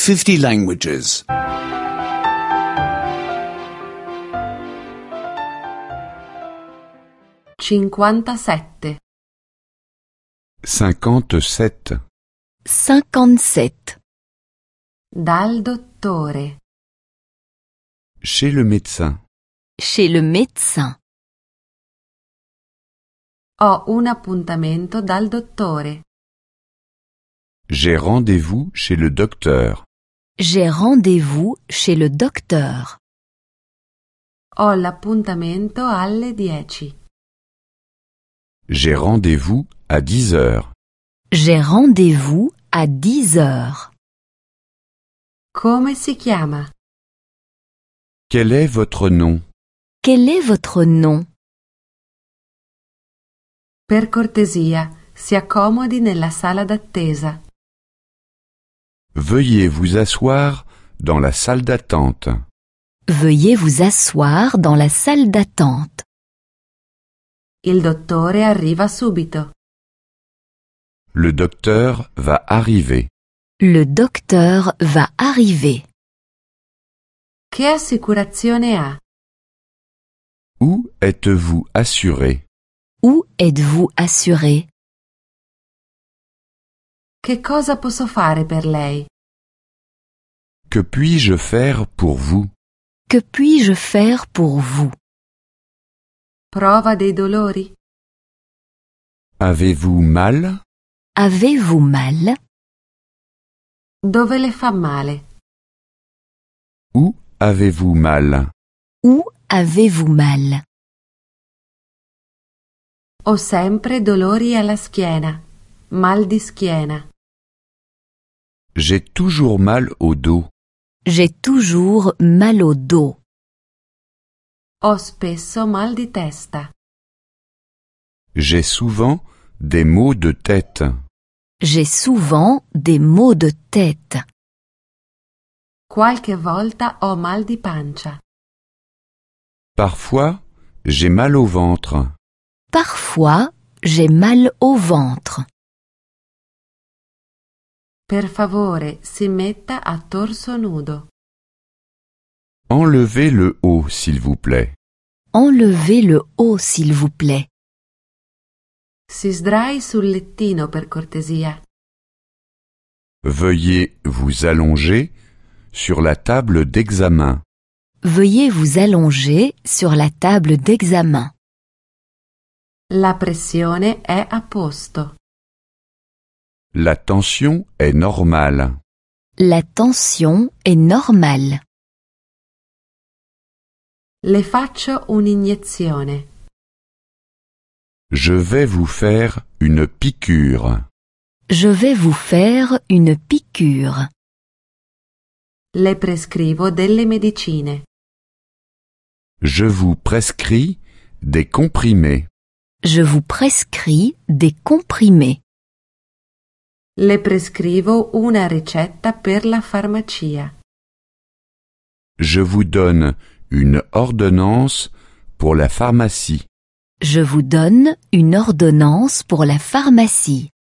50 languages. 57. 57. 57. Dal dottore. Chez le médecin. Chez le médecin. Ho un appuntamento dal dottore. J'ai rendez-vous chez le docteur. J'ai rendez-vous chez le docteur. Ho l'appuntamento alle 10. J'ai rendez-vous à 10 heures. J'ai rendez-vous à 10 heures. Come si chiama? Quel est votre nom? Quel est votre nom? Per cortesia, si accomodi nella sala d'attesa. Veuillez vous asseoir dans la salle d'attente. Veuillez vous asseoir dans la salle d'attente. Il dottore arriva subito. Le docteur va arriver. Le docteur va arriver. Che assicurazione ha? Où êtes-vous assuré? Où êtes-vous assuré? Che cosa posso fare per lei? Que puis-je faire pour vous? Que puis-je faire pour vous? Prova dei dolori? Avez-vous mal? Avez-vous mal? Dove le fa male? Où avez-vous mal? Où avez-vous mal? Ho sempre dolori alla schiena, mal di schiena. J'ai toujours mal au dos. J'ai toujours mal au dos. Ho spesso mal di testa. J'ai souvent des maux de tête. J'ai souvent des maux de tête. Qualche volta ho mal di pancia. Parfois, j'ai mal au ventre. Parfois, j'ai mal au ventre. Per favore, si metta a torso nudo. Enlevez le haut, s'il vous plaît. Enlevez le haut, s'il vous plaît. Si sdrai sul lettino per cortesia. Veuillez vous allonger sur la table d'examen. Veuillez vous allonger sur la table d'examen. La pressione è a posto. La tension est normale. La tension est normale. Le faccio un'iniezione. Je vais vous faire une piqûre. Je vais vous faire une piqûre. Le prescrivo delle medicine. Je vous prescris des comprimés. Je vous prescris des comprimés. Le prescrivo una ricetta per la farmacia. Je vous donne une ordonnance pour la pharmacie. Je vous donne une ordonnance pour la pharmacie.